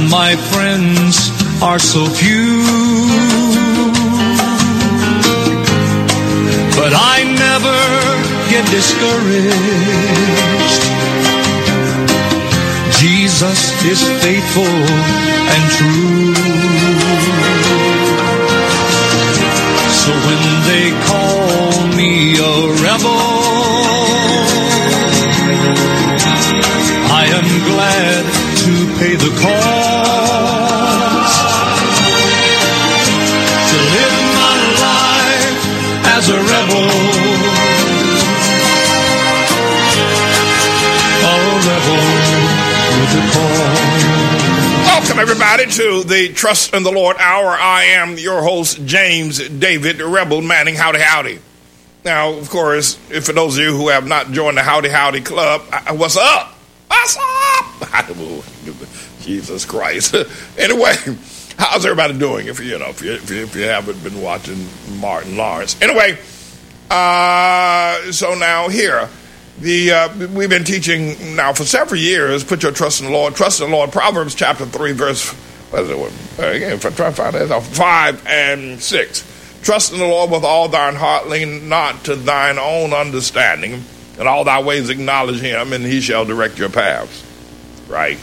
my friends are so few, but I never get discouraged. Jesus is faithful and true. So when they call me a rebel, I am glad to pay the cost, to live my life as a rebel, with a cause. Welcome everybody to the Trust in the Lord Hour. I am your host, James David Rebel Manning. Howdy, howdy. Now, of course, for those of you who have not joined the Howdy Howdy Club, what's up? What's up? Jesus Christ. Anyway, how's everybody doing? If you haven't been watching Martin Lawrence. Anyway, so now here, we've been teaching now for several years. Put your trust in the Lord. Trust in the Lord. Proverbs chapter 3, verse 5 and 6. Trust in the Lord with all thine heart, lean not to thine own understanding. In all thy ways acknowledge him, and he shall direct your paths. Right?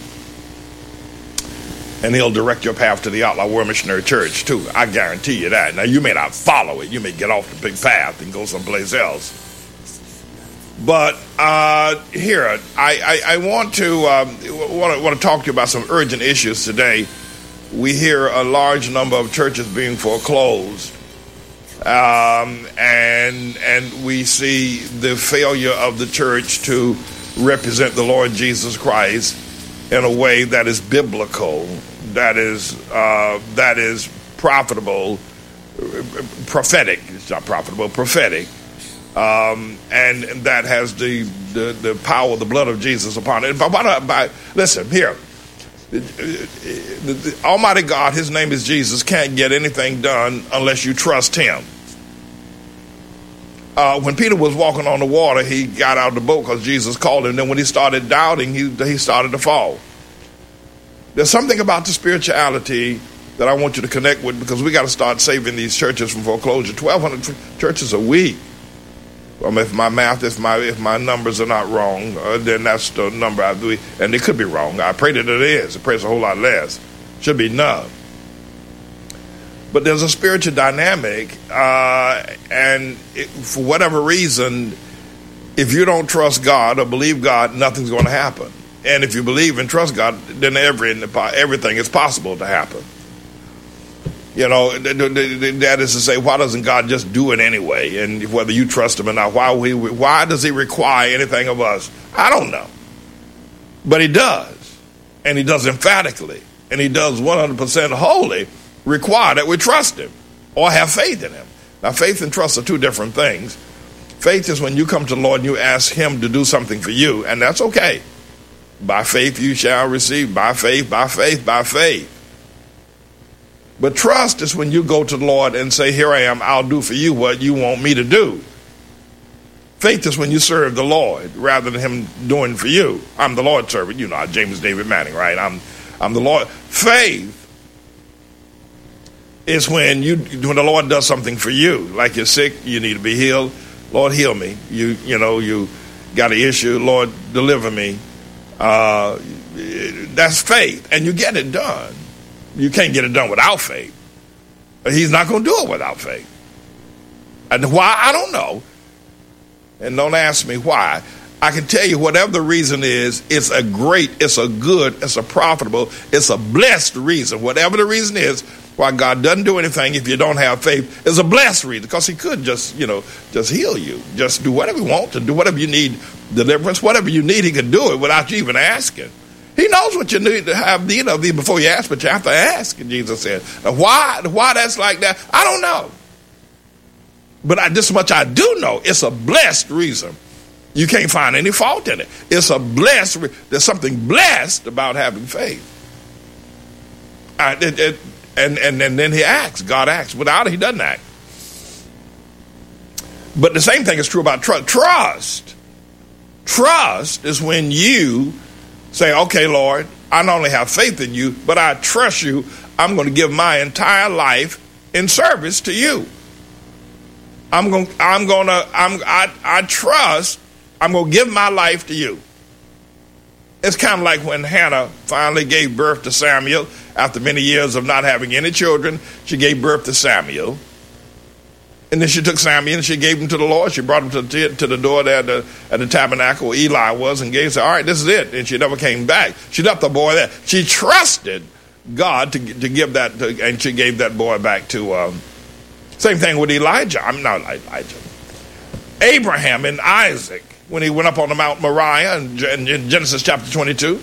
And he'll direct your path to the Outlaw World Missionary Church, too. I guarantee you that. Now, you may not follow it. You may get off the big path and go someplace else. But here, I want to talk to you about some urgent issues today. We hear a large number of churches being foreclosed. And we see the failure of the church to represent the Lord Jesus Christ in a way that is biblical, that is profitable, prophetic. It's not profitable, prophetic, and that has the power of the blood of Jesus upon it. Listen here. The Almighty God, his name is Jesus, can't get anything done unless you trust him. When Peter was walking on the water, he got out of the boat because Jesus called him. Then when he started doubting, he started to fall. There's something about the spirituality that I want you to connect with, because we got to start saving these churches from foreclosure. 1,200 churches a week. If my math, if my numbers are not wrong, then that's the number I do, and it could be wrong. I pray that it is. I pray it's a whole lot less. Should be none. But there's a spiritual dynamic, and for whatever reason, if you don't trust God or believe God, nothing's going to happen. And if you believe and trust God, then everything is possible to happen. You know, that is to say, why doesn't God just do it anyway? And whether you trust him or not, why does he require anything of us? I don't know. But he does. And he does emphatically. And he does 100% wholly require that we trust him or have faith in him. Now, faith and trust are two different things. Faith is when you come to the Lord and you ask him to do something for you, and that's okay. By faith you shall receive. By faith, by faith, by faith. But trust is when you go to the Lord and say, here I am, I'll do for you what you want me to do. Faith is when you serve the Lord rather than him doing for you. I'm the Lord's servant. You know, James David Manning, right? I'm the Lord. Faith is when the Lord does something for you. Like you're sick, you need to be healed. Lord, heal me. You got an issue. Lord, deliver me. That's faith. And you get it done. You can't get it done without faith. He's not going to do it without faith. And why? I don't know. And don't ask me why. I can tell you whatever the reason is, it's a great, it's a good, it's a profitable, it's a blessed reason. Whatever the reason is why God doesn't do anything if you don't have faith is a blessed reason, because he could just heal you. Just do whatever you want to do, whatever you need, deliverance, whatever you need, he can do it without you even asking. He knows what you need to have need of before you ask, but you have to ask, Jesus said. Now, why that's like that, I don't know. But this much I do know, it's a blessed reason. You can't find any fault in it. It's a blessed, there's something blessed about having faith. And then he acts, God acts. Without it, he doesn't act. But the same thing is true about trust. Trust is when you say, okay, Lord, I not only have faith in you, but I trust you. I'm going to give my entire life in service to you. I trust, I'm going to give my life to you. It's kind of like when Hannah finally gave birth to Samuel. After many years of not having any children, she gave birth to Samuel. And then she took Samuel and she gave him to the Lord. She brought him to the door there at the tabernacle where Eli was, and gave, said, all right, this is it. And she never came back. She left the boy there. She trusted God to give that, and she gave that boy back to, same thing with Elijah. I'm not Elijah. Abraham and Isaac, when he went up on the Mount Moriah in Genesis chapter 22.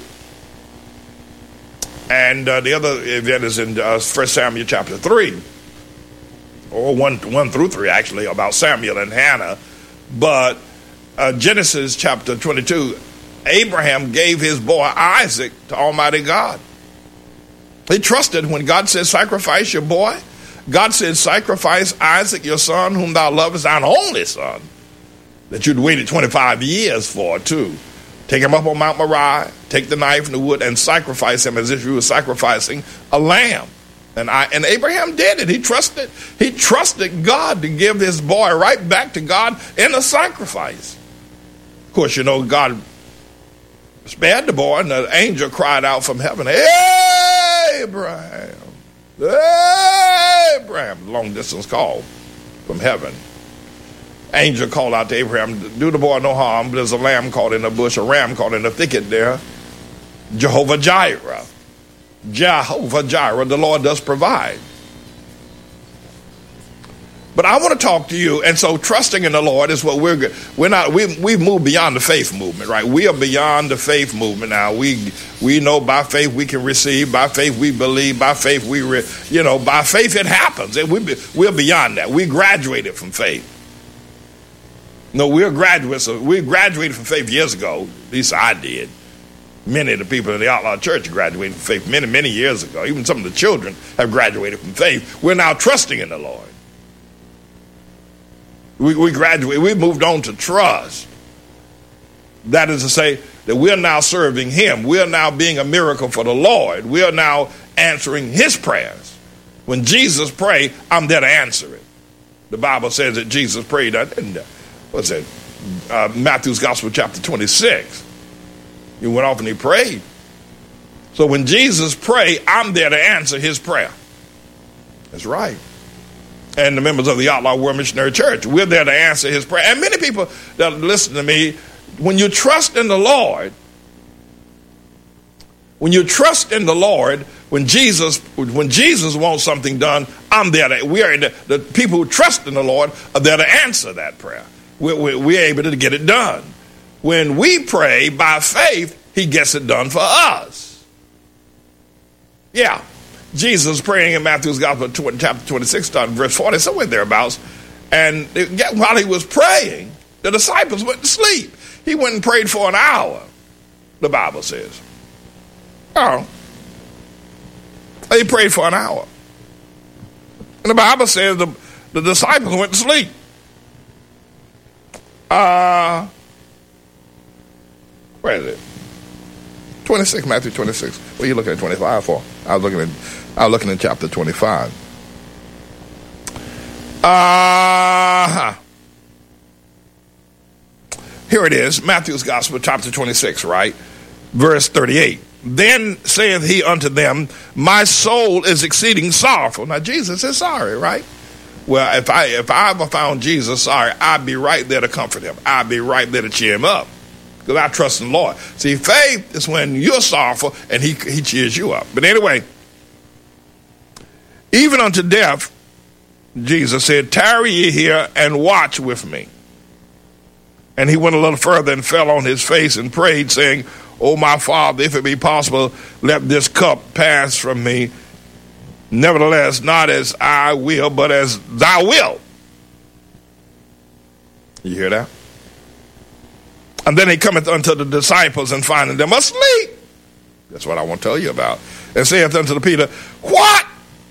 And the other event is in 1 Samuel chapter 3. Or 1 through 3, actually, about Samuel and Hannah. But Genesis chapter 22, Abraham gave his boy Isaac to Almighty God. He trusted when God said, sacrifice your boy. God said, sacrifice Isaac, your son, whom thou lovest, thine only son, that you'd waited 25 years for, too. Take him up on Mount Moriah, take the knife and the wood, and sacrifice him as if you were sacrificing a lamb. And Abraham did it. He trusted God to give his boy right back to God in a sacrifice. Of course, you know, God spared the boy, and the angel cried out from heaven, Abraham, Abraham, long distance call from heaven. Angel called out to Abraham, do the boy no harm, but there's a lamb caught in a bush, a ram caught in a thicket there. Jehovah Jireh. Jehovah Jireh, the Lord does provide. But I want to talk to you, and so trusting in the Lord is what we've moved beyond the faith movement, right? We are beyond the faith movement now. We know by faith we can receive, by faith we believe, by faith by faith it happens. And we're beyond that. We graduated from faith. No, we're graduates. We graduated from faith years ago. At least I did. Many of the people in the Outlaw Church graduated from faith many, many years ago. Even some of the children have graduated from faith. We're now trusting in the Lord. We graduated. We moved on to trust. That is to say that we're now serving Him. We're now being a miracle for the Lord. We are now answering His prayers. When Jesus prayed, I'm there to answer it. The Bible says that Jesus prayed. What's that? Matthew's Gospel, chapter 26. He went off and he prayed. So when Jesus prayed, I'm there to answer his prayer. That's right. And the members of the Outlaw World Missionary Church, we're there to answer his prayer. And many people that listen to me, when you trust in the Lord, when Jesus wants something done, I'm there. The people who trust in the Lord are there to answer that prayer. We're able to get it done. When we pray by faith, he gets it done for us. Yeah. Jesus praying in Matthew's Gospel, chapter 26, starting verse 40, somewhere thereabouts. And while he was praying, the disciples went to sleep. He went and prayed for an hour, the Bible says. Oh. He prayed for an hour. And the Bible says the disciples went to sleep. Where is it? 26, Matthew 26. What are you looking at 25 for? I was looking at chapter 25. Here it is, Matthew's Gospel, chapter 26, right? Verse 38. Then saith he unto them, my soul is exceeding sorrowful. Now Jesus is sorry, right? Well, if I ever found Jesus sorry, I'd be right there to comfort him. I'd be right there to cheer him up. Because I trust in the Lord. See, faith is when you're sorrowful and he cheers you up. But anyway, even unto death, Jesus said, tarry ye here and watch with me. And he went a little further and fell on his face and prayed, saying, O my Father, if it be possible, let this cup pass from me. Nevertheless, not as I will, but as thou wilt. You hear that? And then he cometh unto the disciples and finding them asleep. That's what I want to tell you about. And saith unto the Peter, What?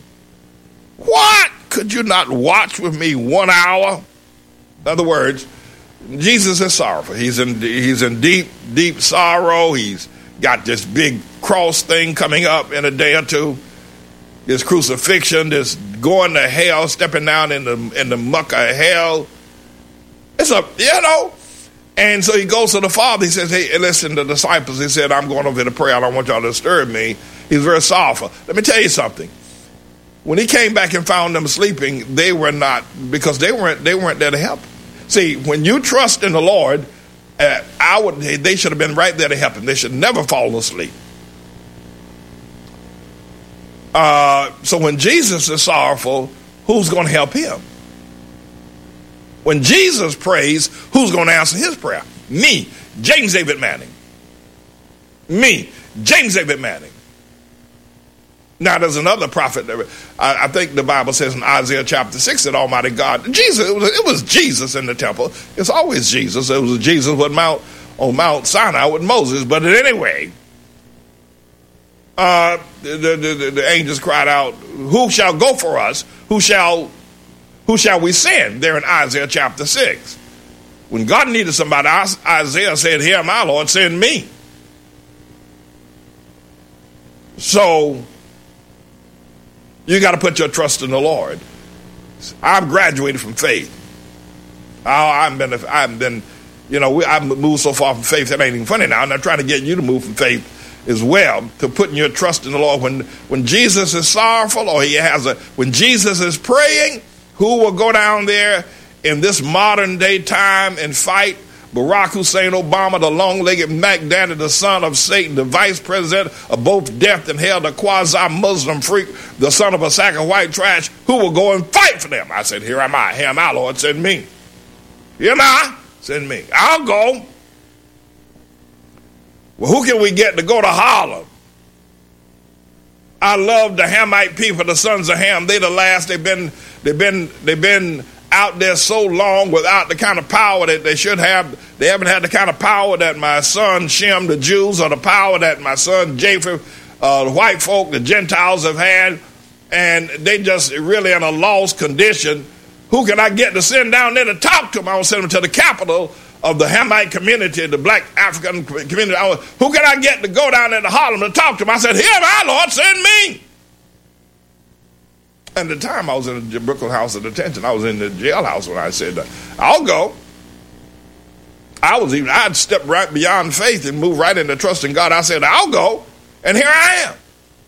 Could you not watch with me 1 hour? In other words, Jesus is sorrowful. He's in deep, deep sorrow. He's got this big cross thing coming up in a day or two. This crucifixion, this going to hell, stepping down in the muck of hell. It's And so he goes to the Father. He says, hey, listen, the disciples, he said, I'm going over to pray. I don't want y'all to disturb me. He's very sorrowful. Let me tell you something. When he came back and found them sleeping, they were not, because they weren't there to help. See, when you trust in the Lord, they should have been right there to help him. They should never fall asleep. So when Jesus is sorrowful, who's going to help him? When Jesus prays, who's going to answer his prayer? Me, James David Manning. Me, James David Manning. Now, there's another prophet. I think the Bible says in Isaiah chapter 6 that Almighty God, Jesus, it was Jesus in the temple. It's always Jesus. It was Jesus on Mount Sinai with Moses. But anyway, the angels cried out, who shall go for us? Who shall we send? There in Isaiah chapter 6. When God needed somebody, Isaiah said, here, my Lord, send me. So you got to put your trust in the Lord. I'm graduated from faith. I've moved so far from faith that ain't even funny now. I'm not trying to get you to move from faith as well, to putting your trust in the Lord. When Jesus is sorrowful, or when Jesus is praying, who will go down there in this modern day time and fight Barack Hussein Obama, the long-legged Mac Daddy, the son of Satan, the vice president of both death and hell, the quasi-Muslim freak, the son of a sack of white trash? Who will go and fight for them? I said, here am I, Lord, send me. Here am I, send me. I'll go. Well, who can we get to go to Harlem? I love the Hamite people, the sons of Ham. They the last. They've been out there so long without the kind of power that they should have. They haven't had the kind of power that my son Shem, the Jews, or the power that my son Japheth, the white folk, the Gentiles have had. And they just really in a lost condition. Who can I get to send down there to talk to them? I want to send them to the capital of the Hamite community, the black African community. Who can I get to go down there to Harlem to talk to them? I said, here, my Lord, send me. And at the time I was in the Brooklyn House of Detention. I was in the jailhouse when I said, I'll go. I'd step right beyond faith and move right into trusting God. I said, I'll go. And here I am.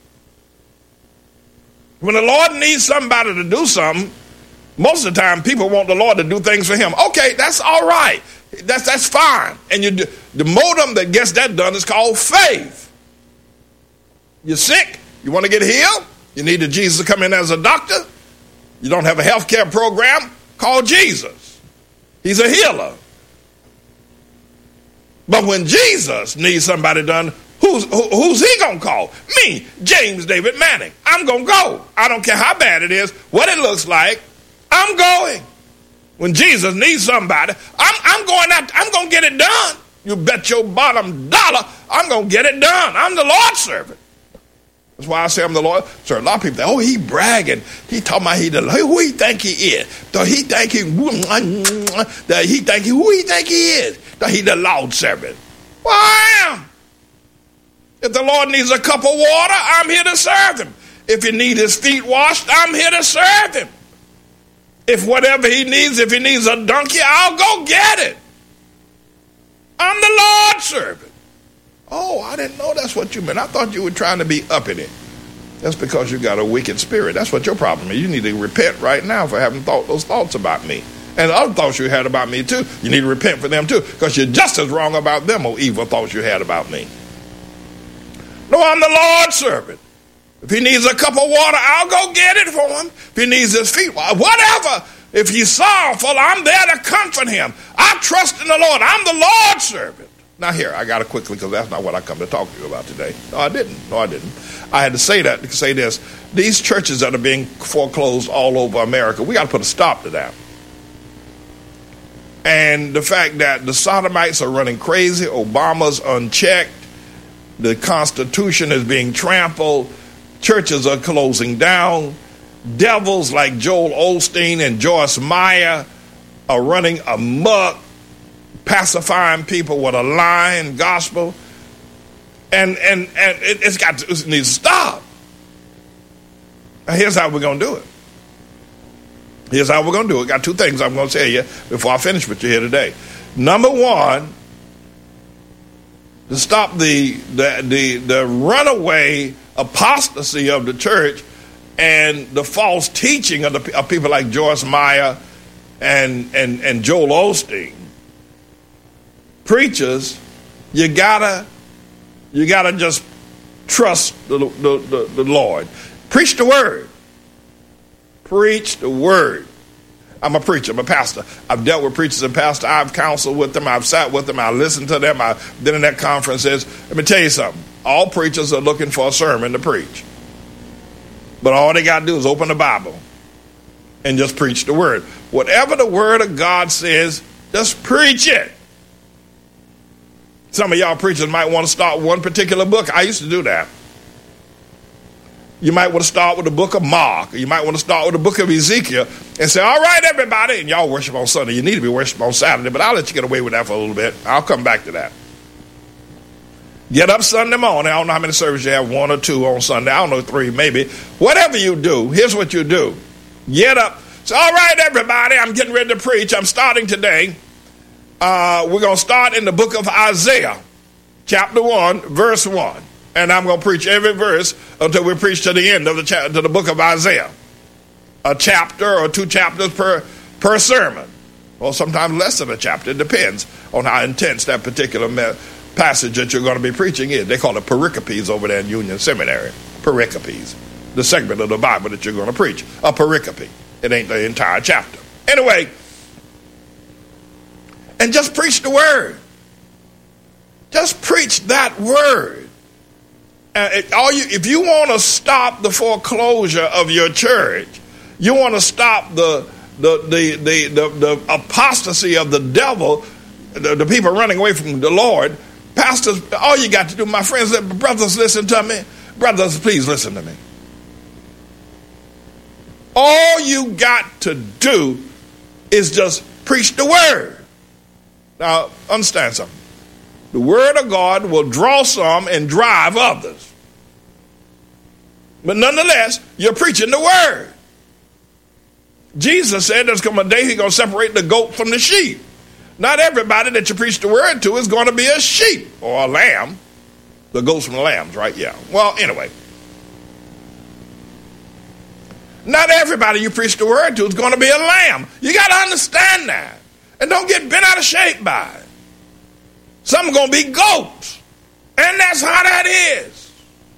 When the Lord needs somebody to do something, most of the time people want the Lord to do things for him. Okay, that's all right. That's fine. And the modem that gets that done is called faith. You're sick. You want to get healed? You need Jesus to come in as a doctor. You don't have a health care program? Call Jesus. He's a healer. But when Jesus needs somebody done, who's he going to call? Me, James David Manning. I'm going to go. I don't care how bad it is, what it looks like. I'm going. When Jesus needs somebody, I'm going out. I'm going to get it done. You bet your bottom dollar I'm going to get it done. I'm the Lord's servant. That's why I say I'm the Lord. So a lot of people think, oh, he bragging. He talking about who he think he is. Who he think he is. That he the Lord's servant. Well, I am. If the Lord needs a cup of water, I'm here to serve him. If he needs his feet washed, I'm here to serve him. If whatever he needs, if he needs a donkey, I'll go get it. I'm the Lord's servant. Oh, I didn't know that's what you meant. I thought you were trying to be up in it. That's because you got a wicked spirit. That's what your problem is. You need to repent right now for having thought those thoughts about me. And the other thoughts you had about me too. You need to repent for them too, because you're just as wrong about them or evil thoughts you had about me. No, I'm the Lord's servant. If he needs a cup of water, I'll go get it for him. If he needs his feet, whatever. If he's sorrowful, I'm there to comfort him. I trust in the Lord. I'm the Lord's servant. Now here, I got to quickly, because that's not what I come to talk to you about today. No, I didn't. I had to say that to say this. These churches that are being foreclosed all over America, we got to put a stop to that. And the fact that the sodomites are running crazy, Obama's unchecked, the Constitution is being trampled, churches are closing down, devils like Joel Osteen and Joyce Meyer are running amok, pacifying people with a lying gospel. And it needs to stop. Now here's how we're going to do it. Here's how we're going to do it. Got two things I'm going to tell you before I finish with you here today. Number one, to stop the runaway apostasy of the church and the false teaching of people like Joyce Meyer and Joel Osteen. Preachers, you gotta just trust the Lord. Preach the word. Preach the word. I'm a preacher. I'm a pastor. I've dealt with preachers and pastors. I've counseled with them. I've sat with them. I listened to them. I've been in their conferences. Let me tell you something. All preachers are looking for a sermon to preach. But all they got to do is open the Bible and just preach the word. Whatever the word of God says, just preach it. Some of y'all preachers might want to start one particular book. I used to do that. You might want to start with the book of Mark. Or you might want to start with the book of Ezekiel and say, all right, everybody. And y'all worship on Sunday. You need to be worshiping on Saturday, but I'll let you get away with that for a little bit. I'll come back to that. Get up Sunday morning. I don't know how many services you have, 1 or 2 on Sunday. I don't know, 3 maybe. Whatever you do, here's what you do. Get up. Say, all right, everybody, I'm getting ready to preach. I'm starting today. We're going to start in the book of Isaiah, chapter 1, verse 1. And I'm going to preach every verse until we preach to the end of the book of Isaiah. A chapter or 2 chapters per sermon. Or sometimes less than a chapter. It depends on how intense that particular passage that you're going to be preaching is. They call it pericopes over there in Union Seminary. Pericopes. The segment of the Bible that you're going to preach. A pericope. It ain't the entire chapter. Anyway. And just preach the word. Just preach that word. If you want to stop the foreclosure of your church, you want to stop the apostasy of the devil, the people running away from the Lord, pastors, all you got to do, my friends, brothers, listen to me. Brothers, please listen to me. All you got to do is just preach the word. Now, understand something. The word of God will draw some and drive others. But nonetheless, you're preaching the word. Jesus said there's come a day he's going to separate the goat from the sheep. Not everybody that you preach the word to is going to be a sheep or a lamb. The goats from the lambs, right? Yeah. Well, anyway. Not everybody you preach the word to is going to be a lamb. You got to understand that. And don't get bent out of shape by it. Some are going to be goats. And that's how that is.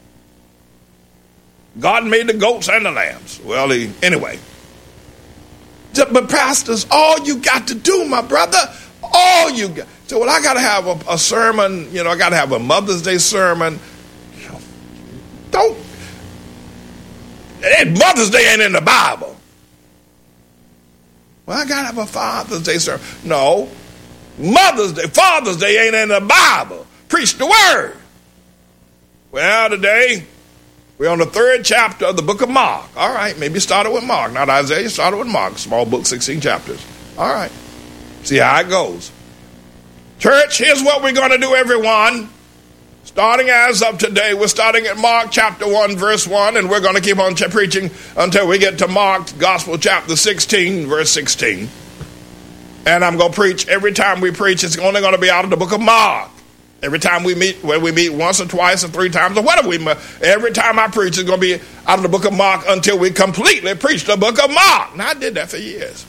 God made the goats and the lambs. Well, anyway. But pastors, all you got to do, my brother, all you got. So, well, I got to have a sermon. You know, I got to have a Mother's Day sermon. Don't. Mother's Day ain't in the Bible. Well, I got to have a Father's Day sermon. No. Mother's Day, Father's Day ain't in the Bible. Preach the word. Well, today, we're on the 3rd chapter of the book of Mark. All right, maybe you started with Mark. Not Isaiah, you started with Mark. Small book, 16 chapters. All right. See how it goes. Church, here's what we're going to do, everyone. Starting as of today, we're starting at Mark chapter 1, verse 1, and we're going to keep on preaching until we get to Mark Gospel chapter 16, verse 16. And I'm going to preach every time we preach. It's only going to be out of the book of Mark. Every time we meet, whether we meet once or twice or 3 times or whatever we meet, every time I preach, it's going to be out of the book of Mark until we completely preach the book of Mark. Now, I did that for years.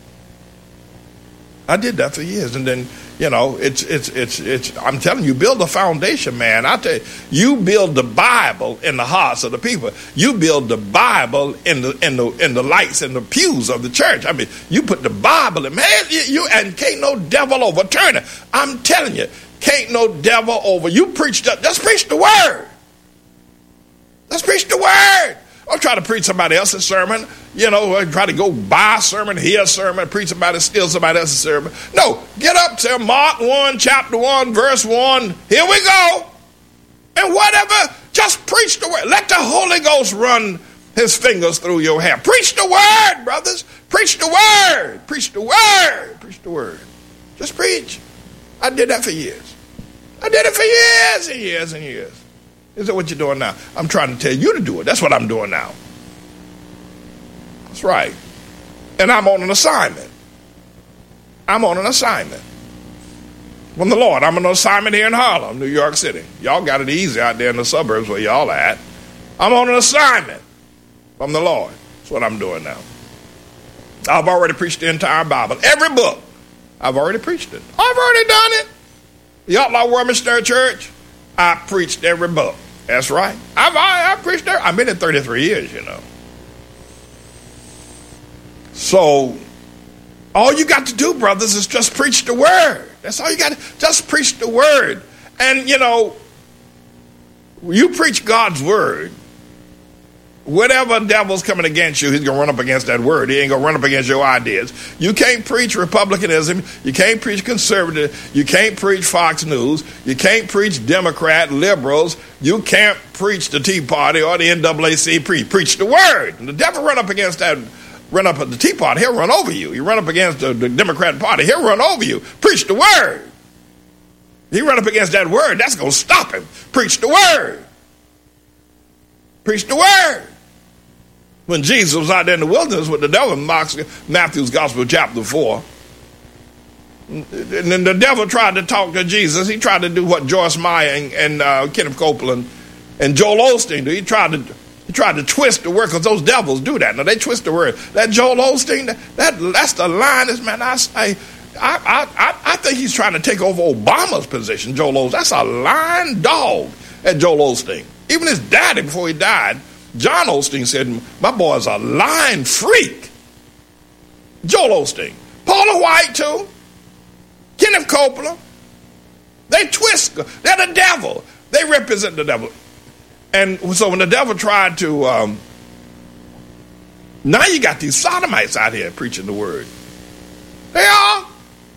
And then, you know, it's I'm telling you, build a foundation, man. I tell you, you build the Bible in the hearts of the people. You build the Bible in the lights and the pews of the church. I mean, you put the Bible in, man, you and can't no devil overturn it. I'm telling you, can't no devil over. You preach that, just preach the word. Let's preach the word. Don't try to preach somebody else's sermon. You know, try to go buy a sermon, hear a sermon, preach somebody, steal somebody else's sermon. No, get up to Mark 1, chapter 1, verse 1. Here we go. And whatever, just preach the word. Let the Holy Ghost run his fingers through your hair. Preach the word, brothers. Preach the word. Preach the word. Preach the word. Just preach. I did that for years. I did it for years and years and years. Is that what you're doing now? I'm trying to tell you to do it. That's what I'm doing now. That's right. And I'm on an assignment. I'm on an assignment from the Lord. I'm on an assignment here in Harlem, New York City. Y'all got it easy out there in the suburbs where y'all at. I'm on an assignment from the Lord. That's what I'm doing now. I've already preached the entire Bible. Every book, I've already preached it. I've already done it. The Outlaw World Missionary Church, I preached every book. That's right. I've preached there. I've been in 33 years, you know. So, all you got to do, brothers, is just preach the word. That's all you got to just preach the word. And, you know, you preach God's word, whatever devil's coming against you, he's going to run up against that word. He ain't going to run up against your ideas. You can't preach republicanism. You can't preach conservative. You can't preach Fox News. You can't preach Democrat, liberals. You can't preach the Tea Party or the NAACP. Preach the word. And the devil run up against that, run up at the Tea Party, he'll run over you. You run up against the Democrat Party, he'll run over you. Preach the word. He run up against that word, that's going to stop him. Preach the word. Preach the word. When Jesus was out there in the wilderness with the devil in Matthew's Gospel, chapter 4, and then the devil tried to talk to Jesus. He tried to do what Joyce Meyer and Kenneth Copeland and Joel Osteen do. He tried to twist the word, because those devils do that. Now, they twist the word. That Joel Osteen, that's the linest man. I think he's trying to take over Obama's position, Joel Osteen. That's a lying dog at Joel Osteen. Even his daddy, before he died, John Osteen, said, my boy's a lying freak. Joel Osteen. Paula White, too. Kenneth Copeland. They twist. They're the devil. They represent the devil. And so when the devil tried to, now you got these sodomites out here preaching the word. They are.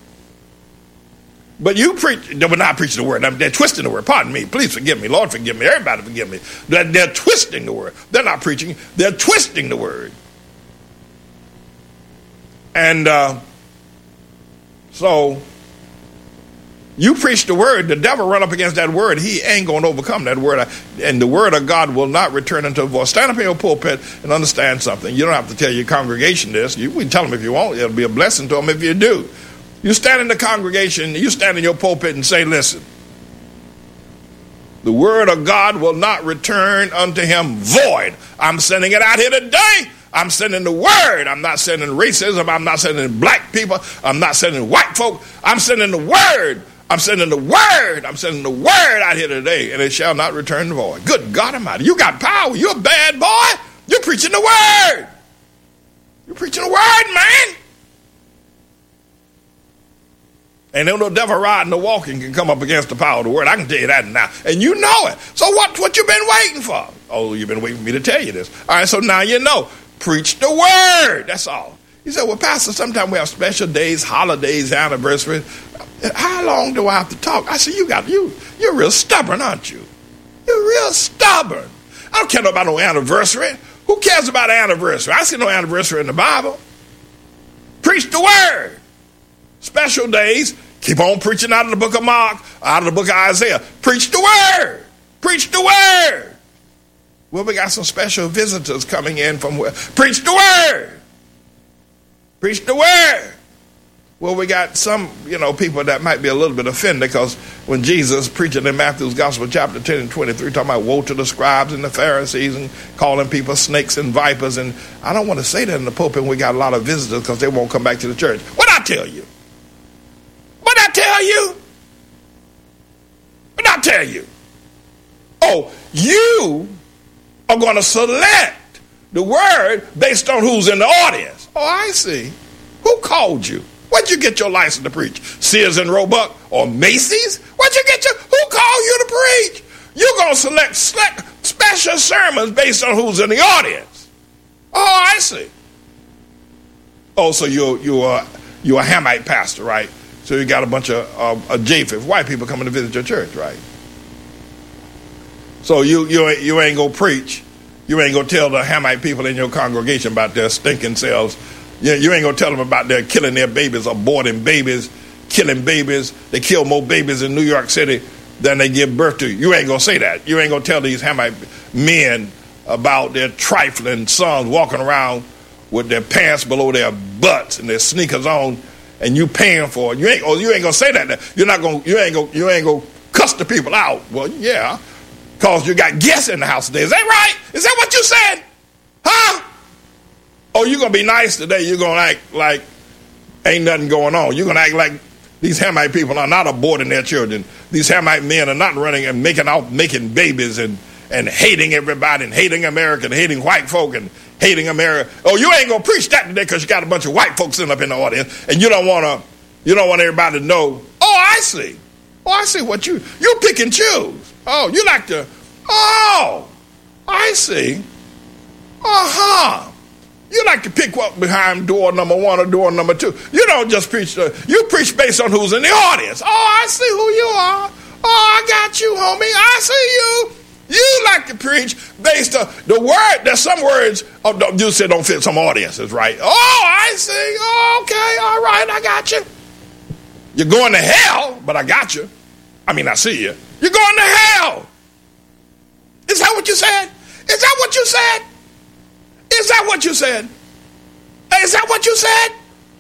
But you preach, they were not preaching the word. They're twisting the word. Pardon me. Please forgive me. Lord, forgive me. Everybody forgive me. They're twisting the word. They're not preaching. They're twisting the word. And so you preach the word, the devil run up against that word, he ain't going to overcome that word. And the word of God will not return unto voice. Stand up in your pulpit and understand something. You don't have to tell your congregation this. We can tell them if you want. It'll be a blessing to them if you do. You stand in the congregation, you stand in your pulpit and say, listen, the word of God will not return unto him void. I'm sending it out here today. I'm sending the word. I'm not sending racism. I'm not sending black people. I'm not sending white folk. I'm sending the word. I'm sending the word. I'm sending the word out here today, and it shall not return void. Good God Almighty. You got power. You're a bad boy. You're preaching the word. You're preaching the word, man. And then no devil riding or walking can come up against the power of the word. I can tell you that now. And you know it. So what you been waiting for? Oh, you've been waiting for me to tell you this. All right, so now you know. Preach the word. That's all. He said, well, Pastor, sometimes we have special days, holidays, anniversaries. How long do I have to talk? I said, you're real stubborn, aren't you? You're real stubborn. I don't care about no anniversary. Who cares about anniversary? I see no anniversary in the Bible. Preach the word. Special days, keep on preaching out of the book of Mark, out of the book of Isaiah. Preach the word. Preach the word. Well, we got some special visitors coming in from where? Preach the word. Preach the word. Well, we got some, people that might be a little bit offended, because when Jesus preaching in Matthew's Gospel, chapter 10 and 23, talking about woe to the scribes and the Pharisees and calling people snakes and vipers. And I don't want to say that in the pulpit when we got a lot of visitors, because they won't come back to the church. What'd I tell you? What'd I tell you? What'd I tell you? Oh, you are going to select the word based on who's in the audience. Oh, I see. Who called you? Where'd you get your license to preach? Sears and Roebuck or Macy's? Who called you to preach? You're going to select special sermons based on who's in the audience. Oh, I see. Oh, so you're a Hamite pastor, right? So you got a bunch of Japheth, white people coming to visit your church, right? So you ain't going to preach. You ain't going to tell the Hamite people in your congregation about their stinking selves. You ain't going to tell them about their killing their babies, aborting babies, killing babies. They kill more babies in New York City than they give birth to. You ain't going to say that. You ain't going to tell these Hamite men about their trifling sons walking around with their pants below their butts and their sneakers on, and you paying for it. You ain't going to say that. You ain't going to cuss the people out. Well, yeah, because you got guests in the house today. Is that right? Is that what you said? Huh? Oh, you're going to be nice today. You're going to act like ain't nothing going on. You're going to act like these Hamite people are not aborting their children. These Hamite men are not running and making babies and hating everybody and hating America and hating white folk and hating America. Oh, you ain't going to preach that today because you got a bunch of white folks sitting up in the audience and you don't want everybody to know. Oh, I see. Oh, I see what you pick and choose. Oh, you like to, oh, I see. Uh-huh. You like to pick up behind door number 1 or door number 2. You don't just preach. You preach based on who's in the audience. Oh, I see who you are. Oh, I got you, homie. I see you. You like to preach based on the word. There's some words you said don't fit some audiences, right? Oh, I see. Oh, okay. All right. I got you. You're going to hell, but I got you. I mean, I see you. You're going to hell. Is that what you said? Is that what you said? Is that what you said? Is that what you said?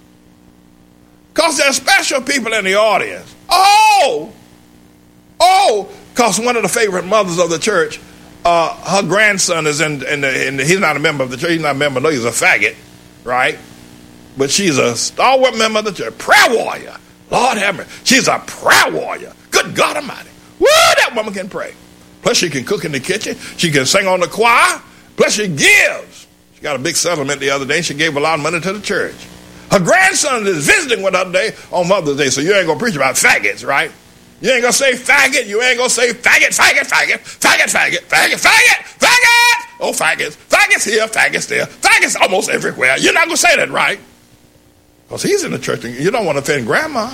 Because there's special people in the audience. Oh, because one of the favorite mothers of the church, her grandson is in he's not a member of the church. He's not a member. No, he's a faggot, right? But she's a stalwart member of the church. Prayer warrior. Lord have mercy. She's a prayer warrior. Good God Almighty. Woo, that woman can pray. Plus she can cook in the kitchen. She can sing on the choir. Plus she gives. She got a big settlement the other day. She gave a lot of money to the church. Her grandson is visiting with her today on Mother's Day, so you ain't going to preach about faggots, right? You ain't going to say faggot. You ain't going to say faggot, faggot, faggot, faggot, faggot, faggot, faggot, faggot. Oh, faggots. Faggots here, faggots there. Faggots almost everywhere. You're not going to say that, right? Because he's in the church and you don't want to offend grandma.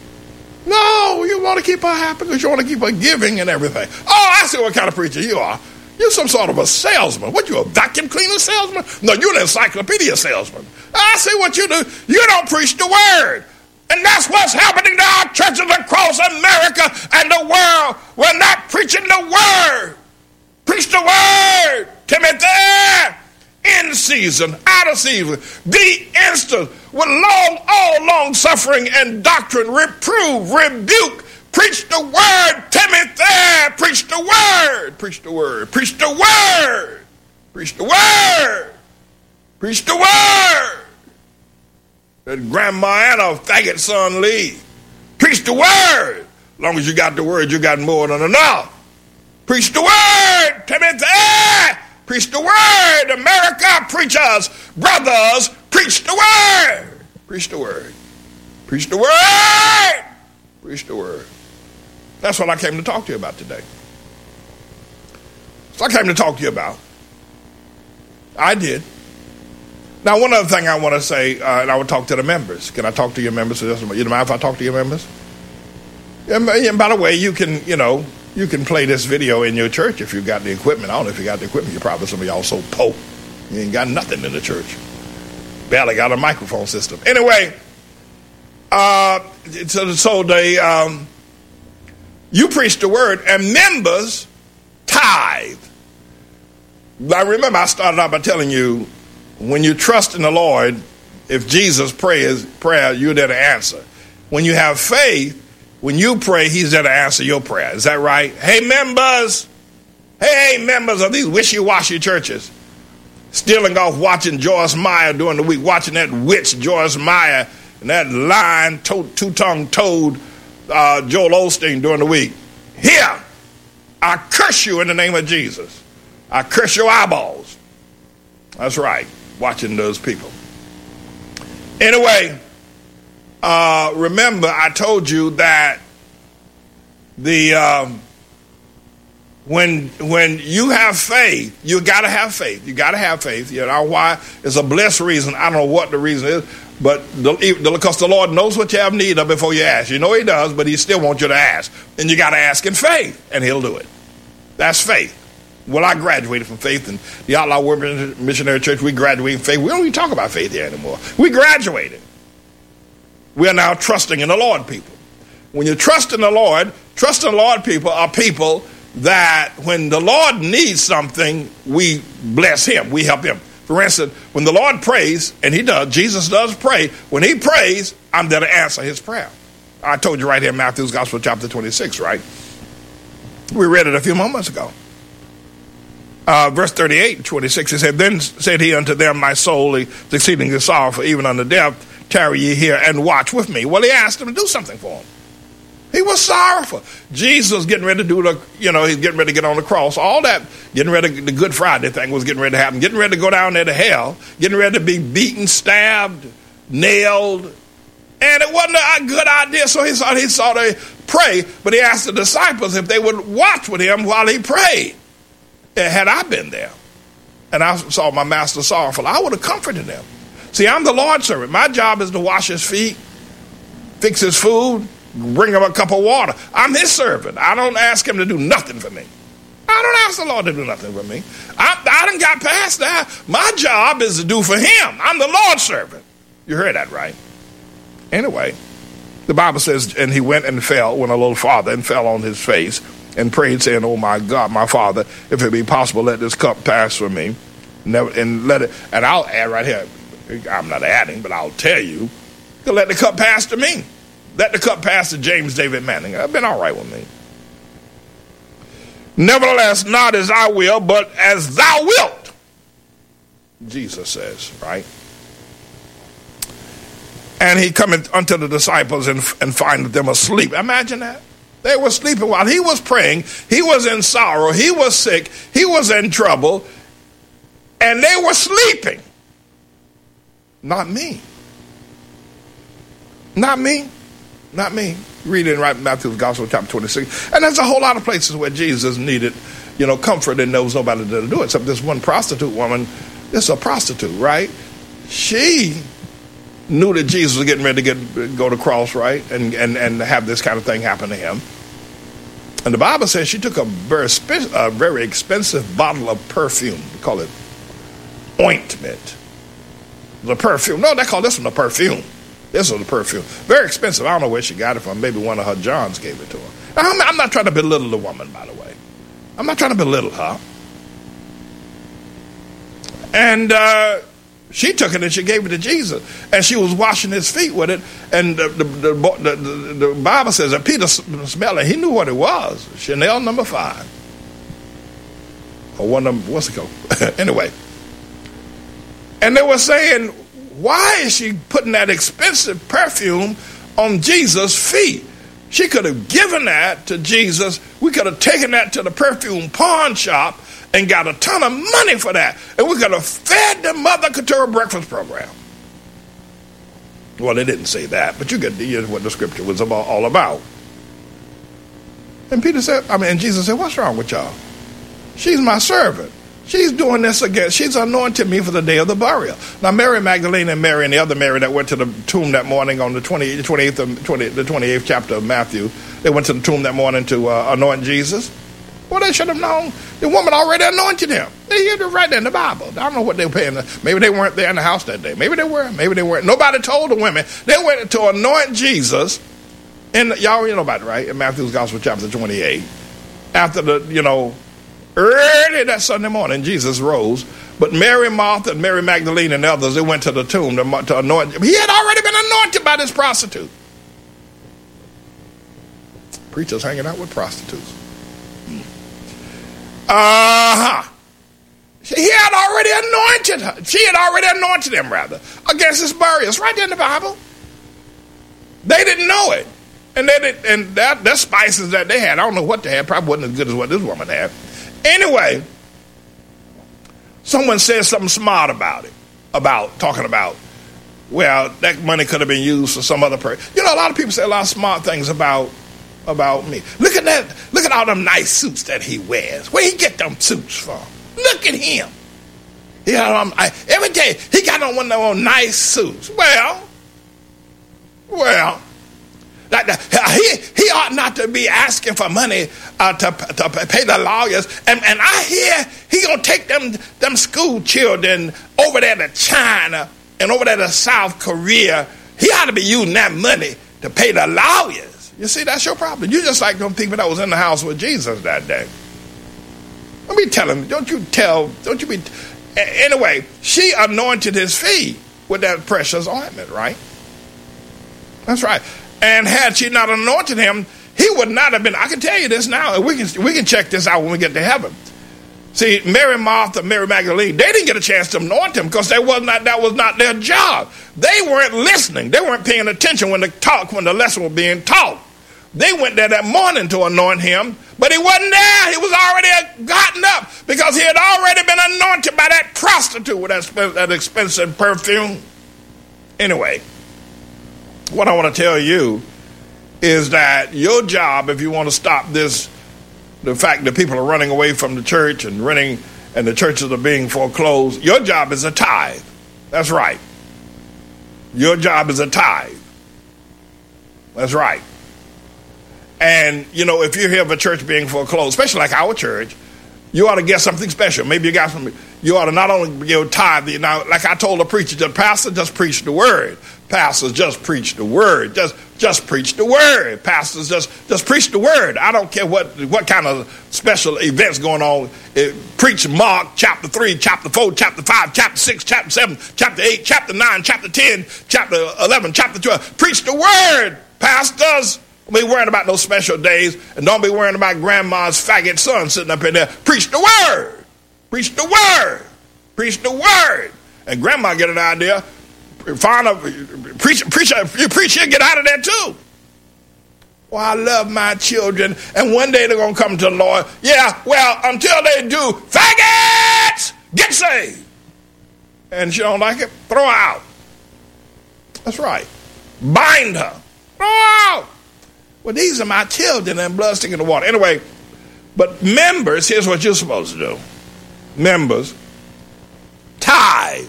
No, you want to keep her happy because you want to keep her giving and everything. Oh, I see what kind of preacher you are. You're some sort of a salesman. What, you a vacuum cleaner salesman? No, you're an encyclopedia salesman. I see what you do. You don't preach the word. And that's what's happening to our churches across America and the world. We're not preaching the word. Preach the word, Timothy. In season, out of season. Be instant with all long suffering and doctrine. Reprove, rebuke. Preach the word, Timothy. Preach the word. Preach the word. Preach the word. Preach the word. Preach the word. Let Grandma Anna faggot son leave. Preach the word. As long as you got the word, you got more than enough. Preach the word, Timothy. Preach the word, America. Preachers, brothers, preach the word. Preach the word. Preach the word. Preach the word. That's what I came to talk to you about today. So I came to talk to you about. I did. Now, one other thing I want to say, and I would talk to the members. Can I talk to your members? You don't mind if I talk to your members? And by the way, you can play this video in your church if you've got the equipment. I don't know if you got the equipment. You probably, some of y'all so poor. You ain't got nothing in the church. Barely got a microphone system. Anyway, so they, you preach the word and members tithe. I remember I started out by telling you, when you trust in the Lord, if Jesus prays prayer, you're there to answer. When you have faith, when you pray, he's there to answer your prayer. Is that right? Hey, members of these wishy-washy churches, stealing off watching Joyce Meyer during the week, watching that witch Joyce Meyer and that lying, two-tongued toad Joel Osteen during the week. Here, I curse you in the name of Jesus. I curse your eyeballs. That's right, watching those people. Anyway, remember I told you that when you have faith, you got to have faith. You got to have faith. You know why? It's a blessed reason. I don't know what the reason is, but because the Lord knows what you have need of before you ask. You know he does, but he still wants you to ask. And you got to ask in faith, and he'll do it. That's faith. Well, I graduated from faith, and the Outlaw Word Missionary Church, we graduated from faith. We don't even talk about faith here anymore. We graduated. We are now trusting in the Lord, people. When you trust in the Lord people are people that when the Lord needs something, we bless him, we help him. For instance, when the Lord prays, and he does, Jesus does pray, when he prays, I'm there to answer his prayer. I told you right here in Matthew's Gospel, chapter 26, right? We read it a few moments ago. Verse 38, 26, he said, then said he unto them, my soul is exceedingly sorrowful, even unto death. Tarry ye here and watch with me. Well, he asked him to do something for him. He was sorrowful. Jesus getting ready to do he's getting ready to get on the cross. All that, getting ready, the Good Friday thing was getting ready to happen. Getting ready to go down there to hell. Getting ready to be beaten, stabbed, nailed. And it wasn't a good idea, so he sought to pray. But he asked the disciples if they would watch with him while he prayed. And had I been there, and I saw my master sorrowful, I would have comforted him. See, I'm the Lord's servant. My job is to wash his feet, fix his food, bring him a cup of water. I'm his servant. I don't ask him to do nothing for me. I don't ask the Lord to do nothing for me. I done got past that. My job is to do for him. I'm the Lord's servant. You heard that right. Anyway, the Bible says, and he went and went a little farther and fell on his face and prayed, saying, oh my God, my Father, if it be possible, let this cup pass from me. And I'll add right here, I'm not adding, but I'll tell you, to let the cup pass to me. Let the cup pass to James David Manning. I've been all right with me. Nevertheless, not as I will, but as thou wilt, Jesus says, right? And he cometh unto the disciples and findeth them asleep. Imagine that. They were sleeping while he was praying. He was in sorrow. He was sick. He was in trouble. And they were sleeping. Not me. Not me. Not me. Read it in Matthew's Gospel, chapter 26. And there's a whole lot of places where Jesus needed, comfort, and there was nobody to do it. Except this one prostitute woman. This is a prostitute, right? She knew that Jesus was getting ready to go to the cross, right? And have this kind of thing happen to him. And the Bible says she took a very expensive bottle of perfume. We call it ointment. The perfume. No, they call this one a perfume. This was a perfume. Very expensive. I don't know where she got it from. Maybe one of her Johns gave it to her. I'm not trying to belittle the woman, by the way. I'm not trying to belittle her. And she took it and she gave it to Jesus. And she was washing his feet with it. And the Bible says that Peter smelled it. He knew what it was. Chanel No. 5. Or one of them, what's it called? Anyway. And they were saying, why is she putting that expensive perfume on Jesus' feet? She could have given that to Jesus. We could have taken that to the perfume pawn shop and got a ton of money for that. And we could have fed the Mother Couture breakfast program. Well, they didn't say that, but you get what the scripture was all about. And Jesus said, what's wrong with y'all? She's my servant. She's doing this again. She's anointed me for the day of the burial. Now, Mary Magdalene and Mary and the other Mary that went to the tomb that morning on the 28th chapter of Matthew, they went to the tomb that morning to anoint Jesus. Well, they should have known. The woman already anointed him. They had it right there in the Bible. I don't know what they were paying. Maybe they weren't there in the house that day. Maybe they were. Maybe they weren't. Nobody told the women. They went to anoint Jesus. And y'all know about it, right? In Matthew's Gospel, chapter 28. After early that Sunday morning, Jesus rose. But Mary, Martha, and Mary Magdalene and others, they went to the tomb to anoint him. He had already been anointed by this prostitute. Preachers hanging out with prostitutes. He had already anointed her. She had already anointed him, rather, against his burial. It's right there in the Bible. They didn't know it. And that spices that they had, I don't know what they had, probably wasn't as good as what this woman had. Anyway, someone said something smart about it, talking about, well, that money could have been used for some other person. A lot of people say a lot of smart things about me. Look at that. Look at all them nice suits that he wears. Where he get them suits from? Look at him. Every day he got on one of those nice suits. Well, he ought not to be asking for money to pay the lawyers. And I hear he gonna take them school children over there to China and over there to South Korea. He ought to be using that money to pay the lawyers. You see, that's your problem. You just like them people that was in the house with Jesus that day. Let me tell him, anyway, she anointed his feet with that precious ointment, right? That's right. And had she not anointed him, he would not have been. I can tell you this now, and we can check this out when we get to heaven. See, Mary, Martha, Mary Magdalene, they didn't get a chance to anoint him because that was not their job. They weren't listening. They weren't paying attention when the lesson was being taught. They went there that morning to anoint him, but he wasn't there. He was already gotten up because he had already been anointed by that prostitute with that expensive perfume. Anyway, what I want to tell you is that your job, if you want to stop this, the fact that people are running away from the church and the churches are being foreclosed, your job is a tithe. That's right. Your job is a tithe. That's right. And, if you hear of a church being foreclosed, especially like our church, you ought to get something special. Maybe you ought to not only give tithe. Now, like I told the preacher, the pastor just preach the word. Pastors just preach the word. Just preach the word. Pastors just preach the word. I don't care what kind of special events going on. Preach Mark chapter 3, chapter 4, chapter 5, chapter 6, chapter 7, chapter 8, chapter 9, chapter 10, chapter 11, chapter 12. Preach the word, pastors. Don't be worrying about those special days, and don't be worrying about grandma's faggot son sitting up in there. Preach the word. Preach the word. Preach the word. And grandma get an idea. Preach, you preach, she'll get out of there too. Well, I love my children, and one day they're going to come to the Lord. Yeah, well, until they do, faggots, get saved. And she don't like it, throw her out. That's right. Bind her. Throw her out. Well, these are my children, and blood sticking in the water. Anyway, but members, here's what you're supposed to do. Members, tithe.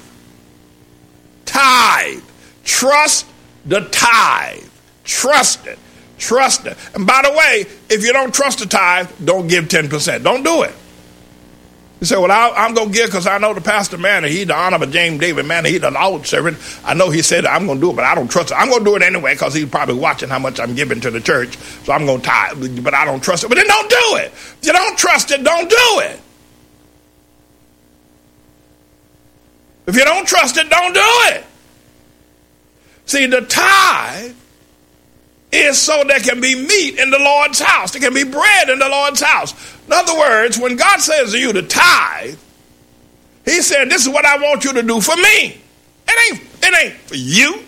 Tithe. Trust the tithe. Trust it. Trust it. And by the way, if you don't trust the tithe, don't give 10%. Don't do it. You say, well, I'm going to give because I know the pastor Manny, he's the honorable James David Manny, he's the Lord servant. I know he said I'm going to do it, but I don't trust it. I'm going to do it anyway because he's probably watching how much I'm giving to the church. So I'm going to tithe, but I don't trust it. But then don't do it. If you don't trust it, don't do it. If you don't trust it, don't do it. See, the tithe is so there can be meat in the Lord's house. There can be bread in the Lord's house. In other words, when God says to you to tithe, he said, this is what I want you to do for me. It ain't for you.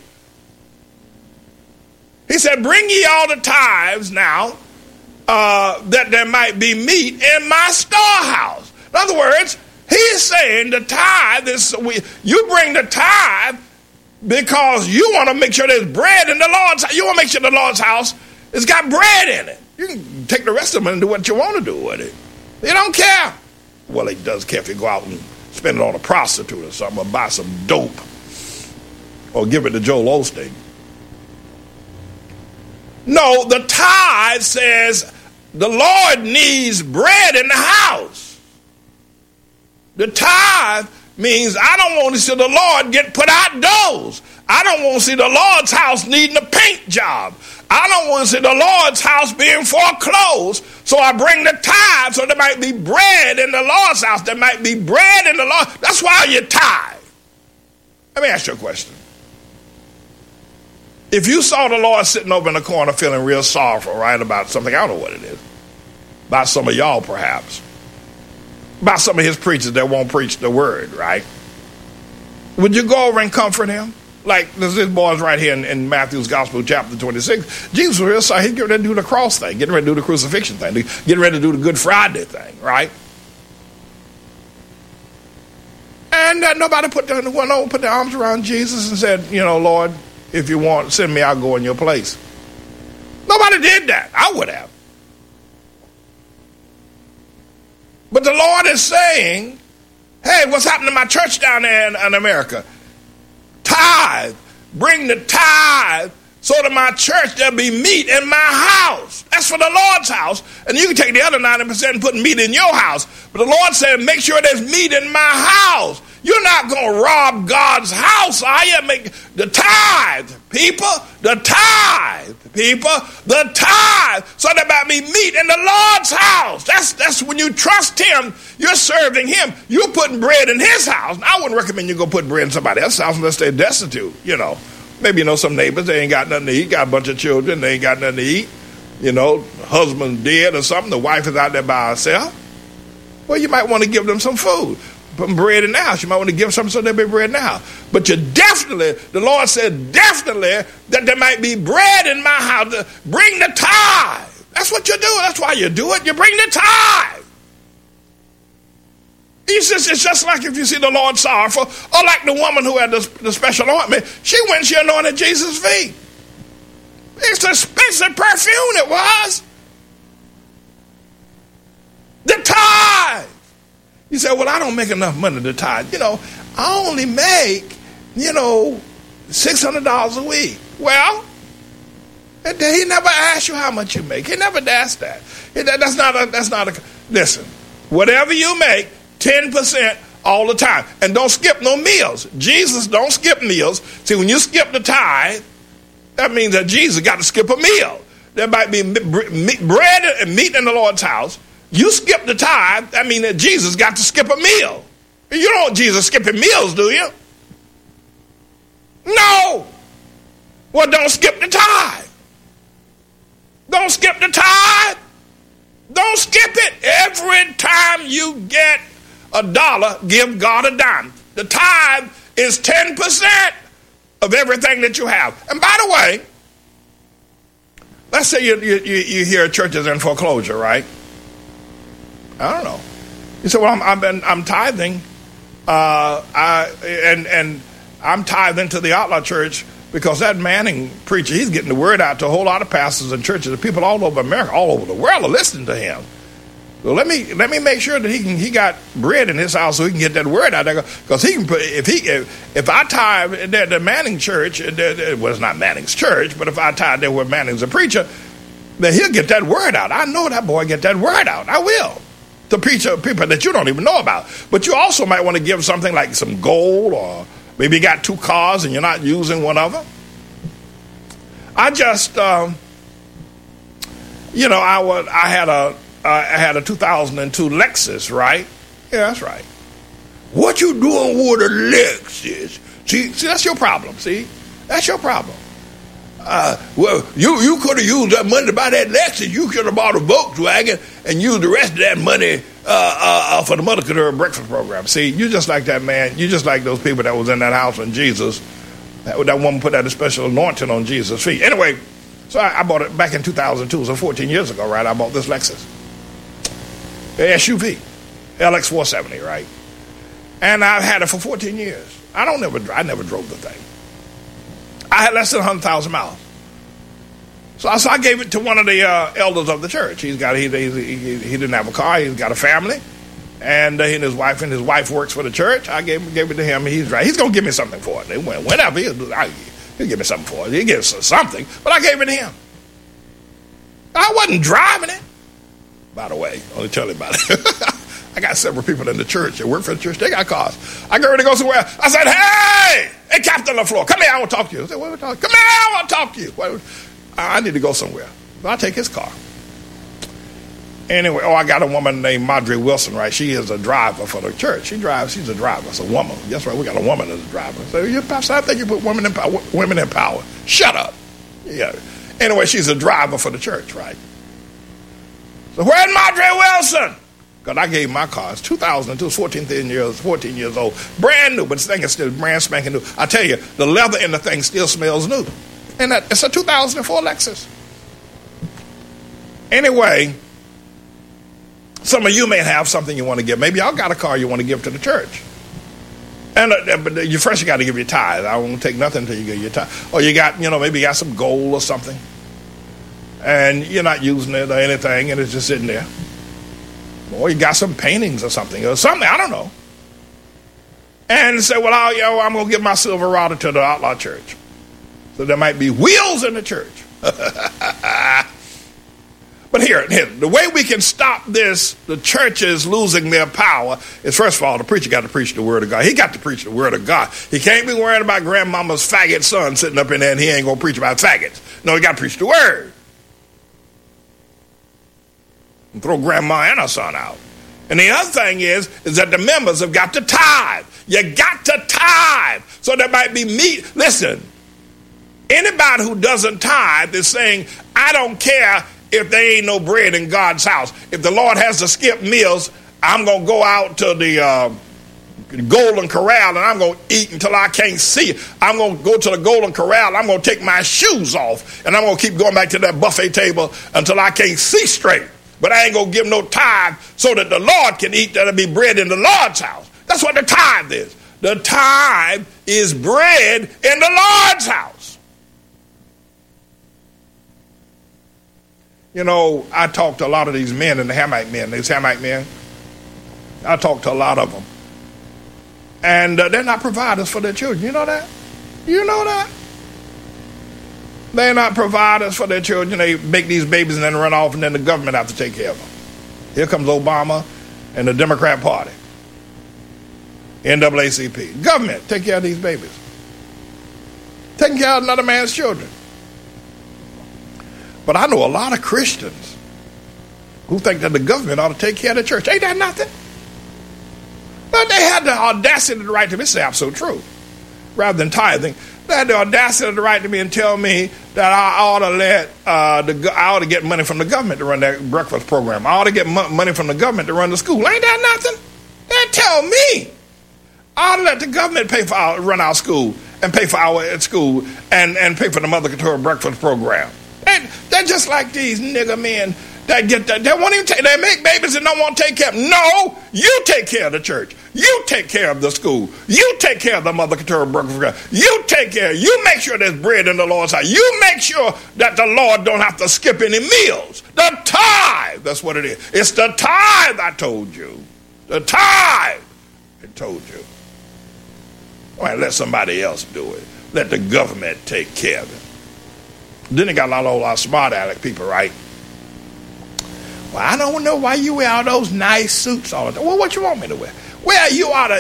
He said, bring ye all the tithes now, that there might be meat in my storehouse. In other words, he's saying the tithe is, you bring the tithe because you want to make sure there's bread in the Lord's house. You want to make sure the Lord's house has got bread in it. You can take the rest of it and do what you want to do with it. He don't care. Well, he does care if you go out and spend it on a prostitute or something, or buy some dope, or give it to Joel Osteen. No, the tithe says the Lord needs bread in the house. The tithe means I don't want to see the Lord get put outdoors. I don't want to see the Lord's house needing a paint job. I don't want to see the Lord's house being foreclosed. So I bring the tithe so there might be bread in the Lord's house. There might be bread in the Lord. That's why you tithe. Let me ask you a question. If you saw the Lord sitting over in the corner feeling real sorrowful, right, about something, I don't know what it is, about some of y'all perhaps, about some of his preachers that won't preach the word, right? Would you go over and comfort him? Like this boy's right here in Matthew's Gospel, chapter 26. Jesus was real sorry. He's getting ready to do the cross thing, getting ready to do the crucifixion thing, getting ready to do the Good Friday thing, right? And nobody put their arms around Jesus and said, Lord, if you want, send me, I'll go in your place. Nobody did that. I would have. But the Lord is saying, hey, what's happening to my church down there in America? Tithe. Bring the tithe so that my church, there'll be meat in my house. That's for the Lord's house. And you can take the other 90% and put meat in your house. But the Lord said, make sure there's meat in my house. You're not going to rob God's house, are you? Make the tithe, people, the tithe, people, the tithe. So there might be meat in the Lord's house. That's when you trust him, you're serving him. You're putting bread in his house. Now, I wouldn't recommend you go put bread in somebody else's house unless they're destitute, you know. Maybe you know some neighbors, they ain't got nothing to eat, got a bunch of children, they ain't got nothing to eat. You know, husband dead or something, the wife is out there by herself. Well, you might want to give them some food. Put bread in the house. You might want to give them something so there'll be bread in the house. But you definitely, the Lord said definitely that there might be bread in my house. Bring the tithe. That's what you do. That's why you do it. You bring the tithe. He says it's just like if you see the Lord sorrowful, or like the woman who had the special ointment. She went and she anointed Jesus' feet. It's expensive perfume it was. The tithe. You say, well, I don't make enough money to tithe. You know, I only make, $600 a week. Well, he never asked you how much you make. He never asked that. That's not a, listen, whatever you make, 10% all the time. And don't skip no meals. Jesus don't skip meals. See, when you skip the tithe, that means that Jesus got to skip a meal. There might be bread and meat in the Lord's house. You skip the tithe, that means that Jesus got to skip a meal. You don't want Jesus skipping meals, do you? No. Well, don't skip the tithe. Don't skip the tithe. Don't skip it. Every time you get $1, give God a dime. The tithe is 10% of everything that you have. And by the way, let's say you hear churches in foreclosure, right? I don't know. You say, well, I'm tithing, and I'm tithing to the Outlaw Church because that Manning preacher, he's getting the word out to a whole lot of pastors and churches and people all over America, all over the world are listening to him. So let me make sure that he got bread in his house so he can get that word out there. Because he can put, if I tithe the Manning Church, well, it's not Manning's church, but if I tithe there where Manning's a preacher, then he'll get that word out. I know that boy get that word out. I will. To preach people that you don't even know about. But you also might want to give something like some gold, or maybe you got 2 cars and you're not using one of them. I just, I had a 2002 Lexus, right? Yeah, that's right. What you doing with a Lexus? See, that's your problem, see? That's your problem. Well, you could have used that money to buy that Lexus. You should have bought a Volkswagen and used the rest of that money for the Mother Couture breakfast program. See, you just like that man. You just like those people that was in that house when Jesus, that woman put that special anointing on Jesus' feet. Anyway, so I bought it back in 2002, so 14 years ago, right? I bought this Lexus. SUV, LX 470, right? And I've had it for 14 years. I never drove the thing. I had less than 100,000 miles. So I gave it to one of the elders of the church. He didn't have a car. He's got a family, and he and his wife works for the church. I gave it to him. He's going to give me something for it. Whenever he'll give me something for it. He'll give us something, but I gave it to him. I wasn't driving it. By the way, I'll tell you about it. I got several people in the church that work for the church. They got cars. I got ready to go somewhere. I said, hey, Captain LaFleur, come here. I want to talk to you. I said, what are we talking? Come here. I want to talk to you. I need to go somewhere. I'll take his car. Anyway, I got a woman named Madre Wilson, right? She is a driver for the church. She's a driver. It's a woman. That's right. We got a woman as a driver. So, Pastor, I think you put women in power. Shut up. Yeah. Anyway, she's a driver for the church, right? So where's Madre Wilson? Because I gave my car. It's 2002, 14 years old. Brand new, but this thing is still brand spanking new. I tell you, the leather in the thing still smells new. And it's a 2004 Lexus. Anyway, some of you may have something you want to give. Maybe y'all got a car you want to give to the church. And but you first you got to give your tithe. I won't take nothing until you give your tithe. Or you got, maybe you got some gold or something. And you're not using it or anything, and it's just sitting there. Or you got some paintings or something, I don't know. And say, well, I'm going to give my Silverado to the Outlaw Church. So there might be wheels in the church. But here, the way we can stop this, the churches losing their power, is first of all, the preacher got to preach the word of God. He got to preach the word of God. He can't be worried about grandmama's faggot son sitting up in there and he ain't going to preach about faggots. No, he got to preach the word. And throw grandma and her son out. And the other thing is that the members have got to tithe. You got to tithe. So there might be meat. Listen, anybody who doesn't tithe is saying, I don't care if there ain't no bread in God's house. If the Lord has to skip meals, I'm going to go out to the Golden Corral and I'm going to eat until I can't see. I'm going to go to the Golden Corral. I'm going to take my shoes off and I'm going to keep going back to that buffet table until I can't see straight. But I ain't going to give no tithe so that the Lord can eat. That'll be bread in the Lord's house. That's what the tithe is. The tithe is bread in the Lord's house. You know, I talk to a lot of these men and the Hamite men. These Hamite men, I talk to a lot of them. And they're not providers for their children. You know that? You know that? They're not providers for their children. They make these babies and then run off and then the government have to take care of them. Here comes Obama and the Democrat Party. NAACP. Government, take care of these babies. Taking care of another man's children. But I know a lot of Christians who think that the government ought to take care of the church. Ain't that nothing? But they had the audacity to write to me, say I'm so true, rather than tithing. They had the audacity to write to me and tell me that I ought to get money from the government to run that breakfast program. I ought to get money from the government to run the school. Ain't that nothing? They tell me I ought to let the government run our school and pay for our school and pay for the Mother Couture breakfast program. They're just like these nigger men that get that. They won't even they make babies and don't want to take care of them. No, you take care of the church. You take care of the school. You take care of the Mother Couture breakfast program. You take care. You make sure there's bread in the Lord's house. You make sure that the Lord don't have to skip any meals. The tithe, that's what it is. It's the tithe I told you. The tithe I told you. All right, let somebody else do it. Let the government take care of it. Then they got a lot of smart aleck people, right? Well, I don't know why you wear all those nice suits all the time. Well, what you want me to wear? Well, you ought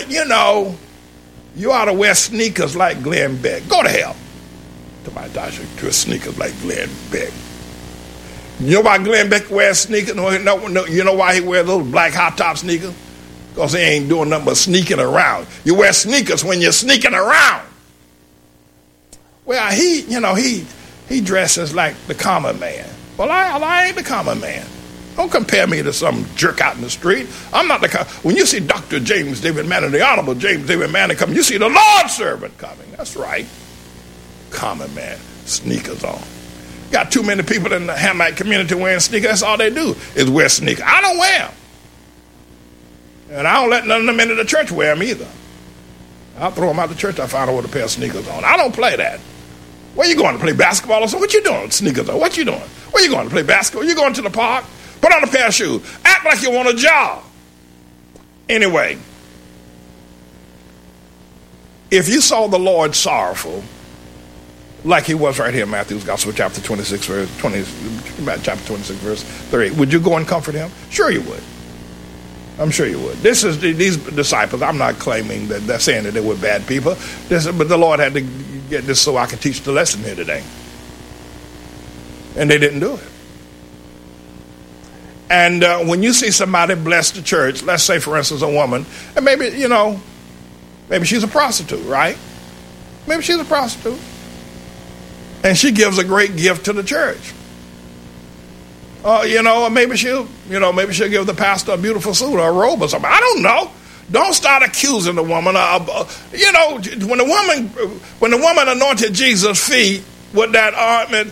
to wear sneakers like Glenn Beck. Go to hell. To my doctor, to sneakers like Glenn Beck. You know why Glenn Beck wears sneakers? No, you know why he wears those black hot top sneakers? Because he ain't doing nothing but sneaking around. You wear sneakers when you're sneaking around. Well, he dresses like the common man. Well, I ain't the common man. Don't compare me to some jerk out in the street. I'm not the when you see Dr. James David Manning, the Honorable James David Manning coming, you see the Lord's servant coming. That's right. Common man, sneakers on. Got too many people in the Hamite community wearing sneakers. That's all they do is wear sneakers. I don't wear them. And I don't let none of them into the church wear them either. I'll throw them out the church. I find out what a pair of sneakers on. I don't play that. Where you going to play basketball or something? What you doing? Sneakers on. What you doing? Where you going to play basketball? You going to the park? Put on a pair of shoes. Act like you want a job. Anyway, if you saw the Lord sorrowful, like he was right here in Matthew's Gospel, chapter 26, verse 38, would you go and comfort him? Sure you would. I'm sure you would. These disciples, I'm not claiming that they're saying that they were bad people, but the Lord had to get this so I could teach the lesson here today. And they didn't do it. And when you see somebody bless the church, let's say, for instance, a woman, and maybe she's a prostitute, right? Maybe she's a prostitute. And she gives a great gift to the church. Maybe she'll give the pastor a beautiful suit or a robe or something. I don't know. Don't start accusing the woman. When the woman anointed Jesus' feet with that ointment,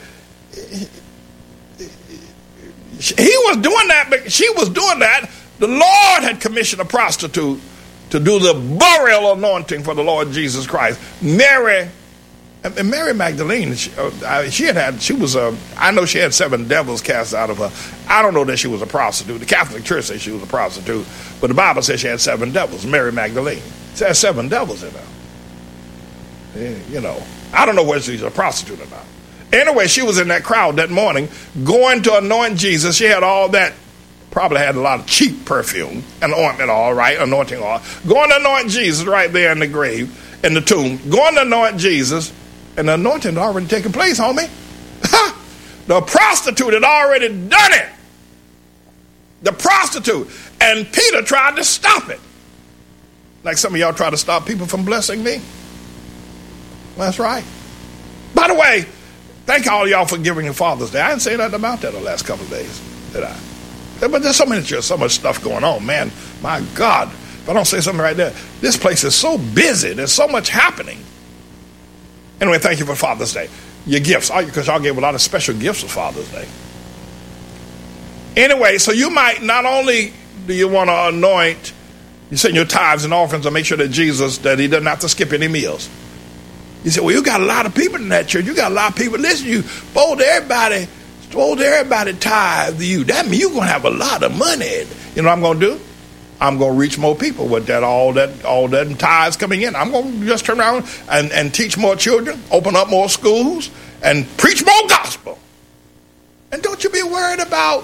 he was doing that, but she was doing that. The Lord had commissioned a prostitute to do the burial anointing for the Lord Jesus Christ. Mary Magdalene, I know she had 7 devils cast out of her. I don't know that she was a prostitute. The Catholic Church says she was a prostitute, but the Bible says she had 7 devils. Mary Magdalene. She had 7 devils in her. I don't know whether she's a prostitute or not. Anyway, she was in that crowd that morning going to anoint Jesus. She had all that, probably had a lot of cheap perfume and ointment, all right, anointing oil. Going to anoint Jesus right there in the grave, in the tomb. Going to anoint Jesus, and the anointing had already taken place, homie. The prostitute had already done it. The prostitute. And Peter tried to stop it. Like some of y'all try to stop people from blessing me. That's right. By the way, thank all y'all for giving your Father's Day. I didn't say nothing about that the last couple of days, did I? But there's so much stuff going on, man. My God. If I don't say something right there, this place is so busy. There's so much happening. Anyway, thank you for Father's Day. Your gifts, because y'all gave a lot of special gifts for Father's Day. Anyway, so you might, not only do you want to anoint, you send your tithes and offerings to make sure that Jesus, that he doesn't have to skip any meals. You say, well, you got a lot of people in that church. You got a lot of people. Listen, you supposed everybody tithe to you. That means you're going to have a lot of money. You know what I'm going to do? I'm going to reach more people with that all that tithes coming in. I'm going to just turn around and teach more children, open up more schools, and preach more gospel. And don't you be worried about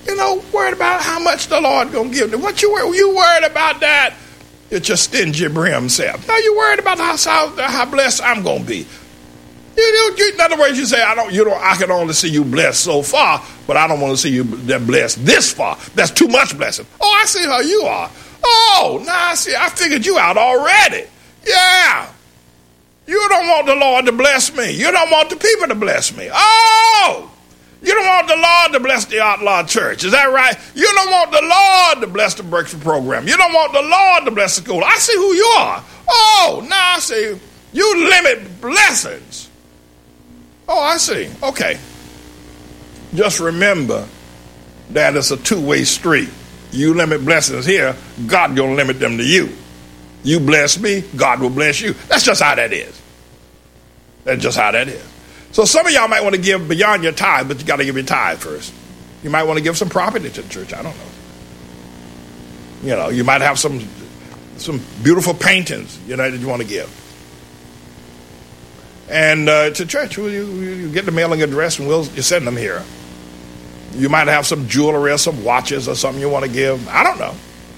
how much the Lord going to give. What you worried about that? It's your stingy brim self. Now you worried about how blessed I'm going to be. In other words, you say, I can only see you blessed so far, but I don't want to see you blessed this far. That's too much blessing. Oh, I see how you are. Oh, now I figured you out already. Yeah. You don't want the Lord to bless me. You don't want the people to bless me. Oh, you don't want the Lord to bless the Outlaw Church. Is that right? You don't want the Lord to bless the Breakthrough Program. You don't want the Lord to bless the school. I see who you are. Oh, now I see. You limit blessings. Oh, I see. Okay. Just remember that it's a two-way street. You limit blessings here, God going to limit them to you. You bless me, God will bless you. That's just how that is. That's just how that is. So some of y'all might want to give beyond your tithe, but you got to give your tithe first. You might want to give some property to the church. I don't know. You might have some beautiful paintings, that you want to give. And to church, you get the mailing address and you send them here. You might have some jewelry or some watches or something you want to give. I don't know.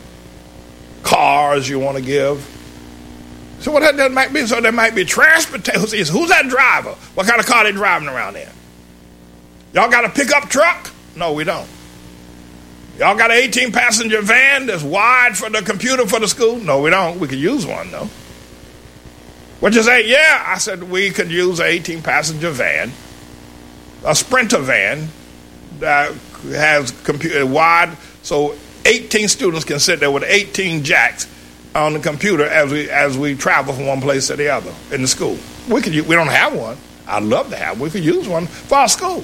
Cars you want to give. So what that might be? So there might be transportation. Who's that driver? What kind of car they driving around in? Y'all got a pickup truck? No, we don't. Y'all got an 18-passenger van that's wide for the computer for the school? No, we don't. We could use one, though. What'd you say? Yeah, I said we could use an 18-passenger van, a Sprinter van that has computer wide, so 18 students can sit there with 18 jacks on the computer as we travel from one place to the other in the school. We don't have one. I'd love to have one. We could use one for our school.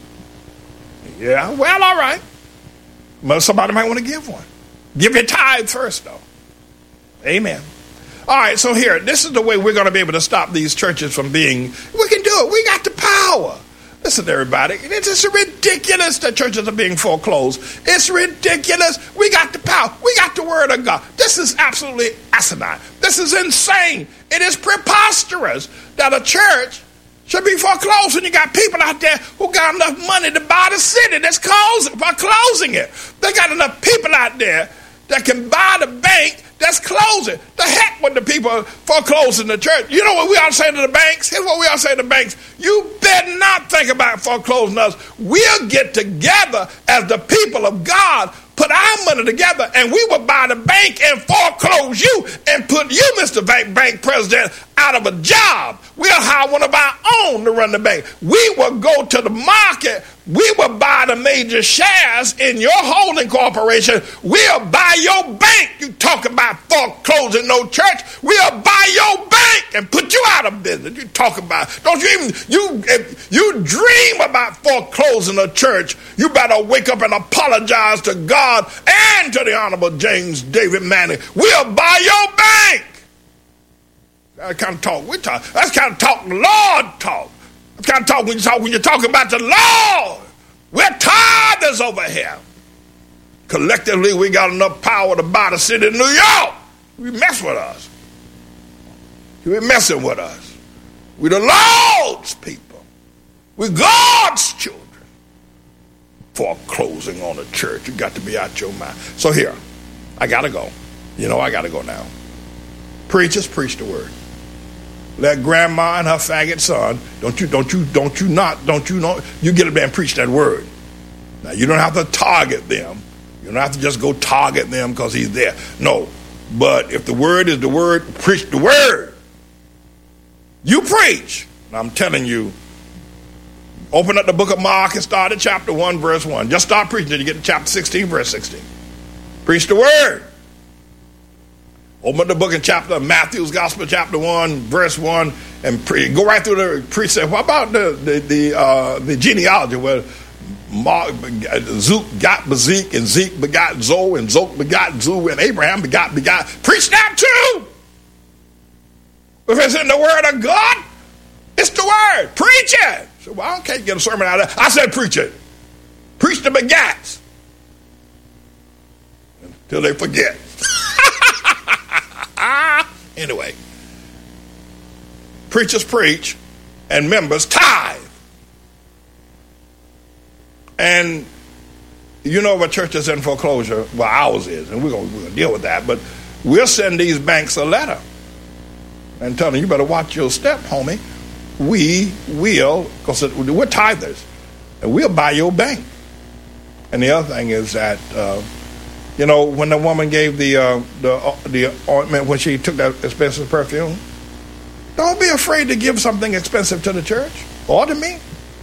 Yeah, well, all right. But somebody might want to give one. Give your tithe first, though. Amen. All right, so here, this is the way we're going to be able to stop these churches from being, we can do it. We got the power. Listen, everybody, it's just ridiculous that churches are being foreclosed. It's ridiculous. We got the power. We got the word of God. This is absolutely asinine. This is insane. It is preposterous that a church should be foreclosed, and you got people out there who got enough money to buy the city that's foreclosing it. They got enough people out there that can buy the bank that's closing. The heck with the people foreclosing the church. You know what we ought to say to the banks? Here's what we ought to say to the banks. You better not think about foreclosing us. We'll get together as the people of God, put our money together, and we will buy the bank and foreclose you and put you, Mr. Bank President, out of a job. We'll hire one of our own to run the bank. We will go to the market. We will buy the major shares in your holding corporation. We'll buy your bank. You talk about foreclosing no church. We'll buy your bank and put you out of business. You talk about, don't you even, if you dream about foreclosing a church, you better wake up and apologize to God and to the Honorable James David Manning. We'll buy your bank. That kind of talk we talk. That's kind of talk the Lord talk. That's kind of talk when you're talking about the Lord. We're tithers over here. Collectively, we got enough power to buy the city of New York. We mess with us. We're messing with us. We're the Lord's people. We're God's children. Foreclosing on the church. You got to be out your mind. So here, I got to go. You know I got to go now. Preachers, preach the word. Let grandma and her faggot son, you get up there and preach that word. Now, you don't have to target them. You don't have to just go target them because he's there. No. But if the word is the word, preach the word. You preach. And I'm telling you, open up the book of Mark and start at chapter 1, verse 1. Just start preaching till you get to chapter 16, verse 16. Preach the word. Open up the book in chapter Matthew's Gospel, chapter 1, verse 1, and go right through the precept. What about the genealogy where Zook got Bezek, and Zeke begot Zoe, and Zoke begot Zu, and Abraham begot. Preach that too! If it's in the word of God, it's the word. Preach it! So, well, I can't get a sermon out of that. I said preach it. Preach the begats. Until they forget. Anyway, preachers preach and members tithe. And you know what church is in foreclosure? Well, ours is, and we're going to deal with that. But we'll send these banks a letter and tell them, you better watch your step, homie. We will, because we're tithers, and we'll buy your bank. And the other thing is that, when the woman gave the ointment when she took that expensive perfume, don't be afraid to give something expensive to the church or to me.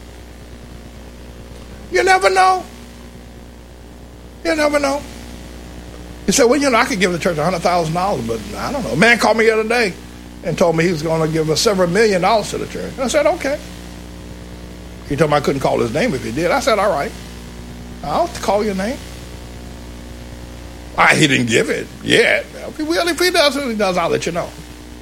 You never know. You never know. You say, well, I could give the church $100,000, but I don't know. A man called me the other day and told me he was going to give us several $1 million to the church. I said, okay. He told me I couldn't call his name if he did. I said, all right. I'll call your name. He didn't give it yet. Well, if he does, I'll let you know.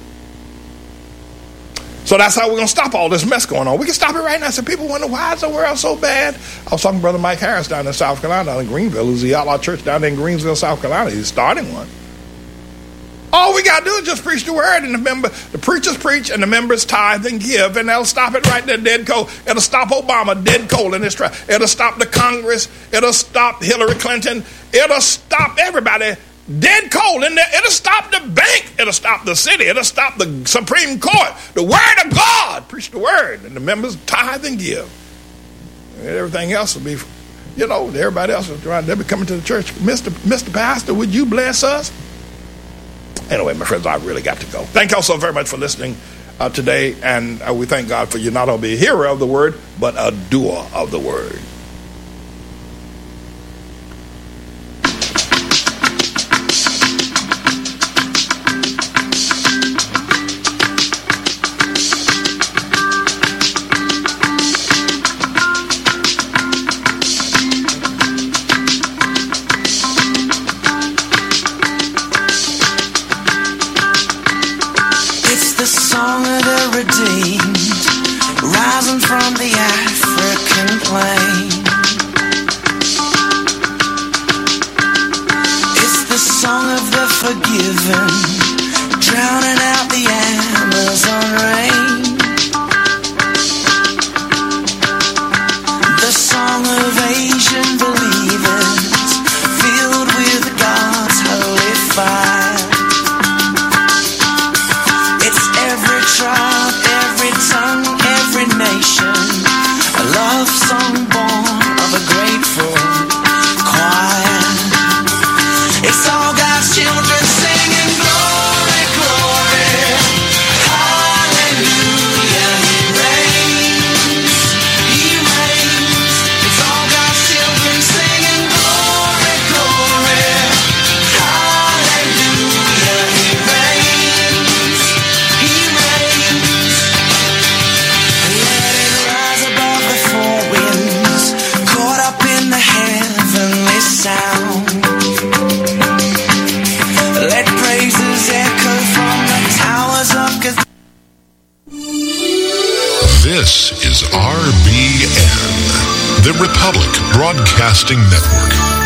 So that's how we're going to stop all this mess going on. We can stop it right now. So people wonder, why is the world so bad? I was talking to Brother Mike Harris down in South Carolina, down in Greenville, who's the outlaw church down there in Greensville, South Carolina. He's starting one. All we got to do is just preach the word, and the preachers preach, and the members tithe and give, and they'll stop it right there, dead cold. It'll stop Obama dead cold in his trial. It'll stop the Congress. It'll stop Hillary Clinton. It'll stop everybody dead cold in there. It'll stop the bank. It'll stop the city. It'll stop the Supreme Court. The word of God. Preach the word, and the members tithe and give. And everything else will be, everybody else will they'll be coming to the church. Mr. Pastor, would you bless us? Anyway, my friends, I really got to go. Thank you all so very much for listening today, and we thank God for you not only a hearer of the word, but a doer of the word. Drowning out the Amazon rain. The song of Asian believers filled with God's holy fire. It's every tribe, every tongue, every nation, a love song born of a grateful choir. It's all God's children singing glory, glory, hallelujah, He reigns, He reigns. It's all God's children singing glory, glory, hallelujah, He reigns, He reigns. Let it rise above the four winds, caught up in the heavenly sound. Let praises echo from the towers of Cathedral. This is RBN, the Republic Broadcasting Network.